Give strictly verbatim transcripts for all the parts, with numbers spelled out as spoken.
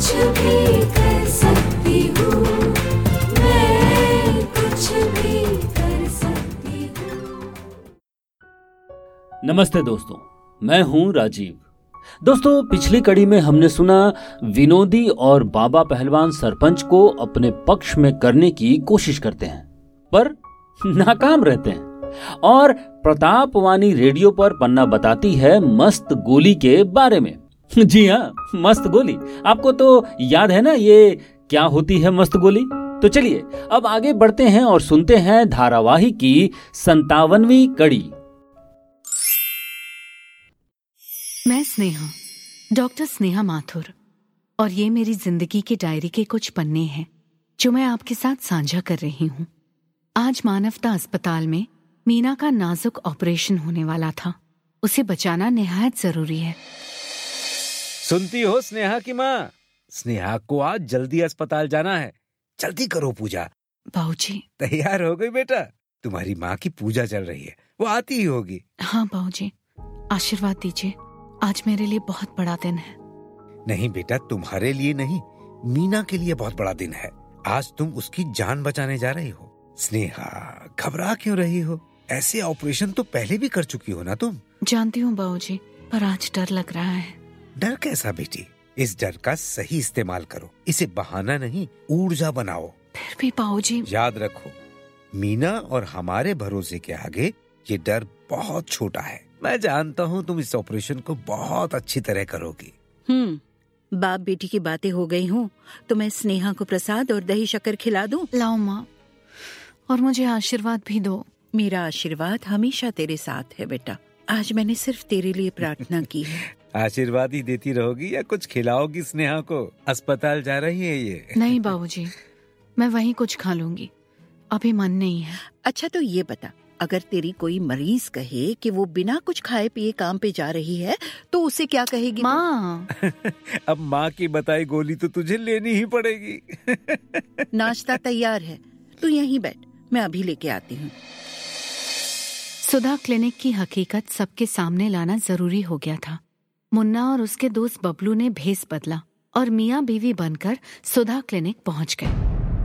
कुछ भी कर सकती हूँ, मैं कुछ भी कर सकती हूँ। नमस्ते दोस्तों, मैं हूं राजीव। दोस्तों, पिछली कड़ी में हमने सुना विनोदी और बाबा पहलवान सरपंच को अपने पक्ष में करने की कोशिश करते हैं पर नाकाम रहते हैं, और प्रतापवाणी रेडियो पर पन्ना बताती है मस्त गोली के बारे में। जी हाँ, मस्त गोली। आपको तो याद है ना ये क्या होती है मस्त गोली? तो चलिए अब आगे बढ़ते हैं और सुनते हैं धारावाहिक की संतावनवीं कड़ी। मैं स्नेहा, डॉक्टर स्नेहा माथुर, और ये मेरी जिंदगी की डायरी के कुछ पन्ने हैं जो मैं आपके साथ साझा कर रही हूँ। आज मानवता अस्पताल में मीना का नाजुक ऑपरेशन होने वाला था। उसे बचाना निहायत जरूरी है। सुनती हो स्नेहा की माँ? स्नेहा को आज जल्दी अस्पताल जाना है। जल्दी करो पूजा। बाबूजी। तैयार हो गई बेटा? तुम्हारी माँ की पूजा चल रही है, वो आती ही होगी। हाँ बाबूजी, आशीर्वाद दीजिए। आज मेरे लिए बहुत बड़ा दिन है। नहीं बेटा, तुम्हारे लिए नहीं, मीना के लिए बहुत बड़ा दिन है। आज तुम उसकी जान बचाने जा रही हो। स्नेहा, घबरा क्यों रही हो? ऐसे ऑपरेशन तो पहले भी कर चुकी हो ना तुम। जानती हूँ बाबूजी, पर आज डर लग रहा है। डर कैसा बेटी? इस डर का सही इस्तेमाल करो। इसे बहाना नहीं, ऊर्जा बनाओ। फिर भी बाबूजी। याद रखो, मीना और हमारे भरोसे के आगे ये डर बहुत छोटा है। मैं जानता हूँ तुम इस ऑपरेशन को बहुत अच्छी तरह करोगी। हम्म बाप बेटी की बातें हो गई हूँ तो मैं स्नेहा को प्रसाद और दही शक्कर खिला दूं? लाओ माँ, और मुझे आशीर्वाद भी दो। मेरा आशीर्वाद हमेशा तेरे साथ है बेटा। आज मैंने सिर्फ तेरे लिए प्रार्थना की है। आशीर्वाद ही देती रहोगी या कुछ खिलाओगी स्नेहा को? अस्पताल जा रही है ये। नहीं बाबूजी, मैं वहीं कुछ खा लूंगी, अभी मन नहीं है। अच्छा तो ये बता, अगर तेरी कोई मरीज कहे कि वो बिना कुछ खाए पिए काम पे जा रही है तो उसे क्या कहेगी? माँ। अब माँ की बताई गोली तो तुझे लेनी ही पड़ेगी। नाश्ता तैयार है, तू यहीं बैठ, मैं अभी लेके आती हूँ। सुधा क्लिनिक की हकीकत सबके सामने लाना जरूरी हो गया था। मुन्ना और उसके दोस्त बबलू ने भेस बदला और मियाँ बीवी बनकर सुधा क्लिनिक पहुँच गए।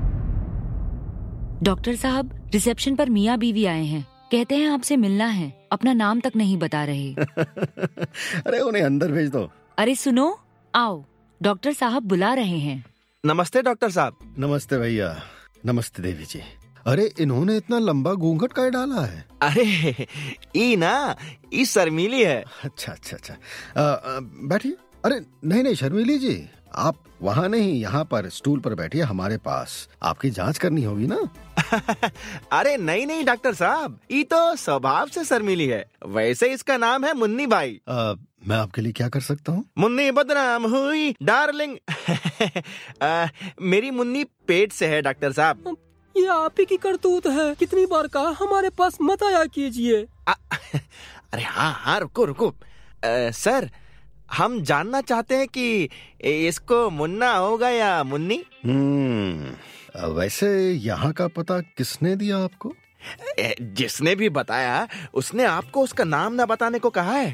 डॉक्टर साहब, रिसेप्शन पर मियाँ बीवी आए हैं। कहते हैं आपसे मिलना है, अपना नाम तक नहीं बता रहे। अरे उन्हें अंदर भेज दो। अरे सुनो, आओ, डॉक्टर साहब बुला रहे हैं। नमस्ते डॉक्टर साहब। नमस्ते भैया। नमस्ते देवी जी। अरे इन्होंने इतना लंबा घूंघट काहे डाला है? अरे ई ना, ई शर्मीली है। अच्छा अच्छा अच्छा, बैठिए। अरे नहीं नहीं शर्मीली जी, आप वहाँ नहीं, यहाँ पर स्टूल पर बैठिए हमारे पास। आपकी जांच करनी होगी ना। अरे नहीं नहीं डॉक्टर साहब, ये तो स्वभाव से शर्मीली है। वैसे इसका नाम है मुन्नी बाई। आ, मैं आपके लिए क्या कर सकता हूँ? मुन्नी बदनाम हुई डार्लिंग। आ, मेरी मुन्नी पेट से है डॉक्टर साहब। ये आप ही की करतूत है। कितनी बार कहा हमारे पास मत आया कीजिए। अरे हाँ हाँ, रुको रुको। आ, सर, हम जानना चाहते हैं कि इसको मुन्ना होगा या मुन्नी? हम्म वैसे यहाँ का पता किसने दिया आपको? जिसने भी बताया उसने आपको उसका नाम ना बताने को कहा है।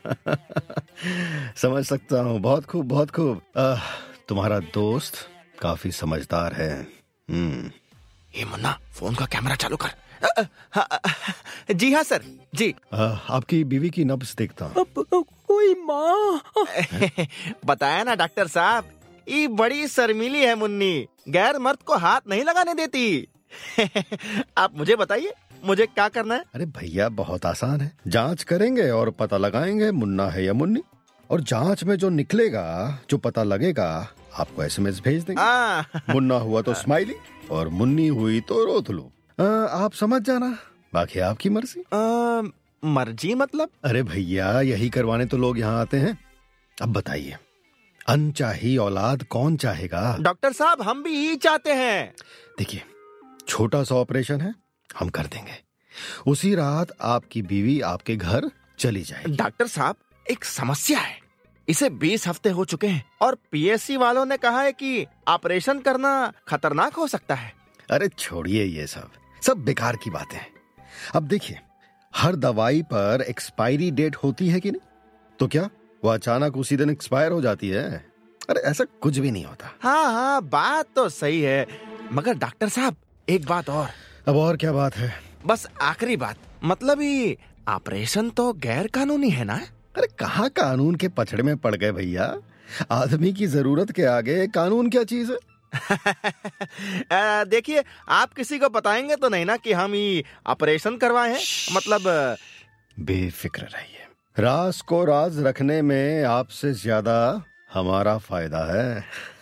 समझ सकता हूँ। बहुत खूब बहुत खूब। तुम्हारा दोस्त काफी समझदार है। हम्म ये मुन्ना, फोन का कैमरा चालू कर। आ, आ, आ, जी हाँ सर, जी। आ, आपकी बीवी की नब्ज देखता हूँ। कोई माँ। बताया ना डॉक्टर साहब, ये बड़ी शर्मीली है मुन्नी, गैर मर्द को हाथ नहीं लगाने देती। आप मुझे बताइए, मुझे क्या करना है? अरे भैया बहुत आसान है। जांच करेंगे और पता लगाएंगे मुन्ना है या मुन्नी, और जांच में जो निकलेगा, जो पता लगेगा, आपको एसएमएस भेज देंगे। मुन्ना हुआ तो स्माइली और मुन्नी हुई तो रोतलू। आप समझ जाना, बाकी आपकी मर्जी। आ, मर्जी मतलब? अरे भैया यही करवाने तो लोग यहाँ आते हैं। अब बताइए, अनचाही औलाद कौन चाहेगा? डॉक्टर साहब, हम भी यही चाहते हैं। देखिए, छोटा सा ऑपरेशन है, हम कर देंगे। उसी रात आपकी बीवी आपके घर चली जाएगी। डॉक्टर साहब, एक समस्या है। इसे बीस हफ्ते हो चुके हैं और पीएससी वालों ने कहा है कि ऑपरेशन करना खतरनाक हो सकता है। अरे छोड़िए ये सब सब बेकार की बातें हैं। अब देखिए, हर दवाई पर एक्सपायरी डेट होती है कि नहीं? तो क्या वो अचानक उसी दिन एक्सपायर हो जाती है? अरे ऐसा कुछ भी नहीं होता। हाँ हाँ, बात तो सही है, मगर डॉक्टर साहब एक बात और। अब और क्या बात है? बस आखिरी बात, मतलब ये ऑपरेशन तो गैर कानूनी है ना? अरे कहाँ कानून के पछड़े में पड़ गए भैया, आदमी की जरूरत के आगे कानून क्या चीज है? देखिए, आप किसी को बताएंगे तो नहीं ना कि हम ये ऑपरेशन करवाए हैं? मतलब बेफिक्र रहिए, राज को राज रखने में आपसे ज्यादा हमारा फायदा है।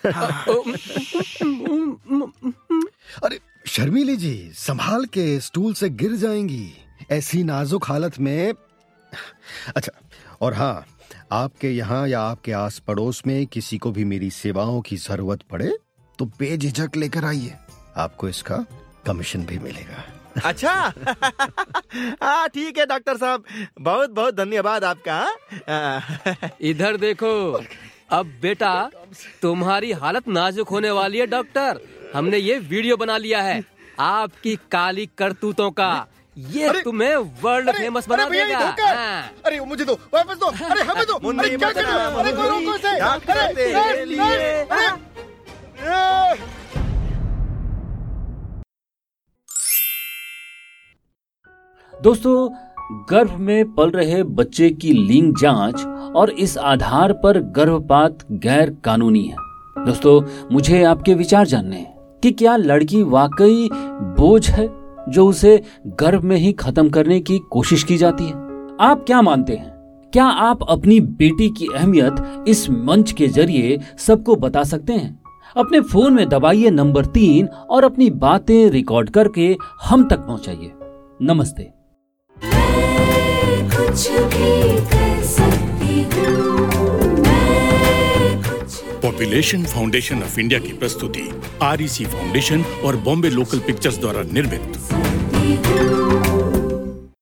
अरे शर्मिली जी, संभाल के, स्टूल से गिर जाएंगी ऐसी नाजुक हालत में। अच्छा, और हाँ, आपके यहाँ या आपके आस पड़ोस में किसी को भी मेरी सेवाओं की जरूरत पड़े तो बेझिझक लेकर आइए, आपको इसका कमीशन भी मिलेगा। अच्छा, हाँ ठीक है डॉक्टर साहब, बहुत बहुत धन्यवाद आपका। इधर देखो, अब बेटा तुम्हारी हालत नाजुक होने वाली है डॉक्टर। हमने ये वीडियो बना लिया है आपकी काली करतूतों का, ये तुम्हें वर्ल्ड फेमस बना देगा। हाँ। अरे मुझे दो, वापस दो, अरे हमें दो, अरे क्या कर रहे हो? अरे कोई रोको इसे। दोस्तों, गर्भ में पल रहे बच्चे की लिंग जांच और इस आधार पर गर्भपात गैर कानूनी है। दोस्तों, मुझे आपके विचार जानने हैं कि क्या लड़की वाकई बोझ है जो उसे गर्भ में ही खत्म करने की कोशिश की जाती है? आप क्या मानते हैं? क्या आप अपनी बेटी की अहमियत इस मंच के जरिए सबको बता सकते हैं? अपने फोन में दबाइए नंबर तीन और अपनी बातें रिकॉर्ड करके हम तक पहुंचाइए। नमस्ते। मैं कुछ भी कर सकती हूँ, मैं कुछ पॉपुलेशन फाउंडेशन ऑफ इंडिया की प्रस्तुति आर ई सी फाउंडेशन और बॉम्बे लोकल पिक्चर्स द्वारा निर्मित। सकती हूँ।